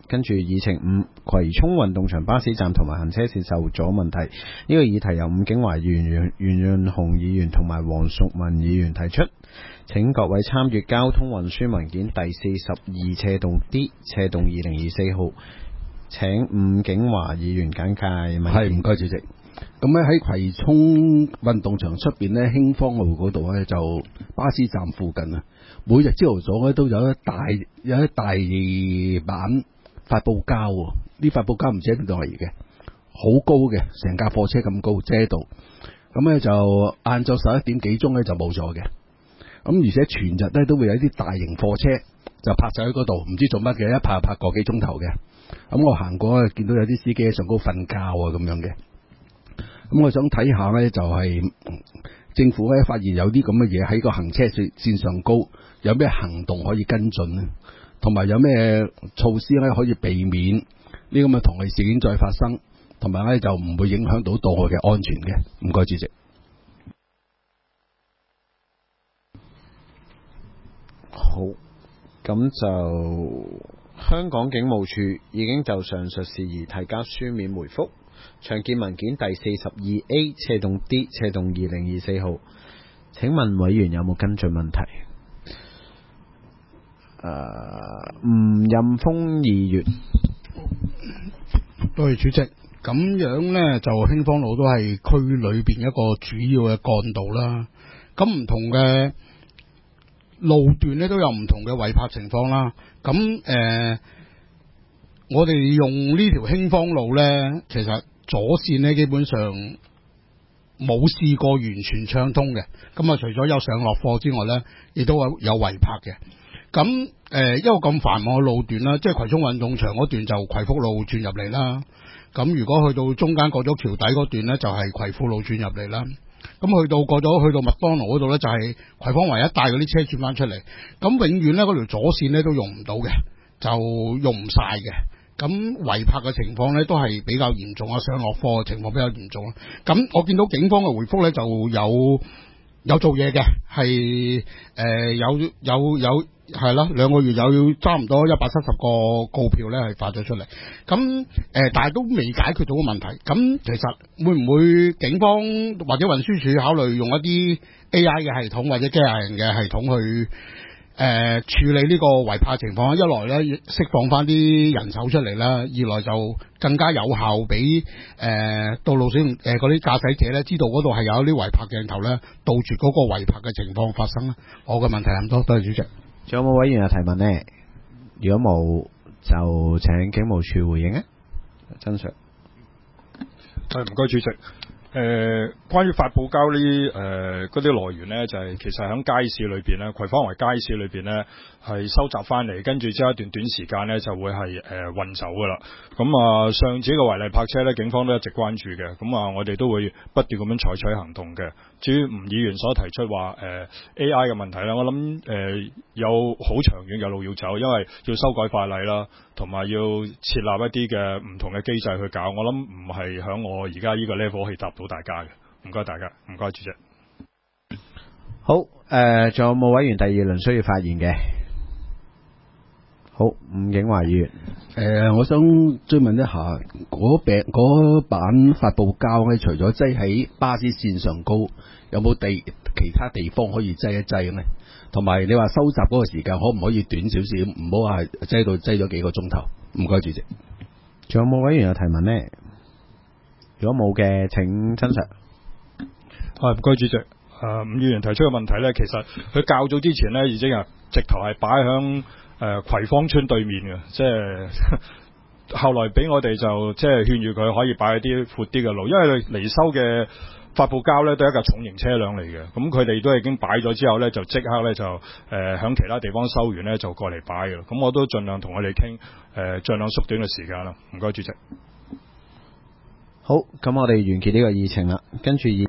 跟住議程5，葵涌運動場巴士站同埋行車線受阻問題。呢個議題由伍景華議員、袁潤雄議員同埋黃淑文議員提出，請各位參閱交通運輸文件第42/D/2024號。請伍景華議員簡介。 係，唔該主席。咁咧喺葵涌運動場出邊咧，興芳路嗰度咧就巴士站附近啊，每日朝頭早咧都有一大板發泡膠，啲發泡膠唔知喺邊度嚟嘅，好高嘅，成架貨車咁高遮到。咁咧就晏晝11點幾鐘咧就冇咗嘅。咁而且全日咧都會有啲大型貨車就泊晒喺嗰度，唔知做乜嘅，一泊就泊個幾鐘頭嘅。咁我行過見到有啲司機喺上高瞓覺啊咁樣嘅。咁我想睇下咧，就係政府咧發現有啲咁嘅嘢喺個行車線上高，有咩行動可以跟進咧？同埋有咩措施咧可以避免呢咁嘅同類事件再發生，同埋咧就唔會影響到道路嘅安全嘅。唔該主席。 好，咁就香港警務處已經就上述事宜提交書面回覆。詳見文件第42A/D/2024號。請問委員有冇跟進問題？吳任峰議員。 多謝主席。咁樣呢，就興芳路都係區裏邊一個主要嘅幹道啦。咁唔同嘅路段呢，都有唔同嘅違泊情況啦。咁我哋用呢條興芳路呢，其實左線呢基本上冇試過完全暢通嘅。咁啊，除咗有上落貨之外呢，亦都有違泊嘅。咁一個咁繁忙嘅路段啦，即係葵涌運動場嗰段就葵福路轉入嚟啦。咁如果去到中間過咗橋底嗰段呢，就係葵富路轉入嚟啦。咁去到麥當勞嗰度呢，就係葵芳圍一帶嗰啲車轉翻出嚟。咁永遠呢，嗰條左線呢都用唔到嘅，就用唔晒嘅。咁違泊嘅情況呢都係比較嚴重啊，上落貨嘅情況比較嚴重啊。咁我見到警方嘅回覆呢，就有做嘢嘅，係有係啦，2個月有差唔多170個告票呢係發咗出嚟。咁但係都未解決到個問題。咁其實會唔會警方或者運輸署考慮用一啲 AI 嘅系統或者機械人嘅系統去處理呢個違泊情況？一來呢釋放翻啲人手出嚟啦，二來就更加有效俾道路使用嗰啲駕駛者呢知道嗰度係有啲違泊鏡頭呢，杜絕嗰個違泊嘅情況發生啦。我嘅問題係咁多，多謝主席。 仲有冇委員有提問呢？如果冇，就請警務處回應啊。曾 Sir。 唔該主席。關於發泡膠嗰啲來源呢，就係其實喺街市裏邊呢，葵芳圍街市裏邊呢，係收集翻嚟，跟住之後一段短時間呢，就會係運走噶啦。咁上次嘅違例泊車呢，警方都一直關注嘅。咁我哋都會不斷咁樣採取行動嘅。至於吳議員所提出話AI 嘅問題呢，我諗有好長遠嘅路要走，因為要修改法例啦，同埋要設立一啲嘅唔同嘅機制去搞。我諗唔係響我而家呢個 level 可以答到大家嘅。唔該大家，唔該主席。 好，仲有冇委員第二輪需要發言嘅？好，伍景華議員。 我想追問一下，嗰版發泡膠咧，除咗擠喺巴士線上高，有冇其他地方可以擠一擠呢？同埋你話收集嗰個時間可唔可以短少少？唔好話擠咗幾個鐘頭。唔該主席。 仲有冇委員有提問呢？如果冇嘅，請曾 Sir。 唔該主席。伍議員提出嘅問題呢，其實佢較早之前呢已經直頭係擺響葵芳村對面嘅，即係後來俾我哋就即係勸喻佢可以擺一啲闊啲嘅路，因為離收嘅發泡膠呢都係一架重型車輛嚟嘅，咁佢哋都已經擺咗之後呢，就即刻呢就響其他地方收完呢，就過嚟擺嘅，咁我都盡量同佢哋傾，盡量縮短嘅時間啦。唔該主席。 好，咁我哋完結呢個議程啦，跟住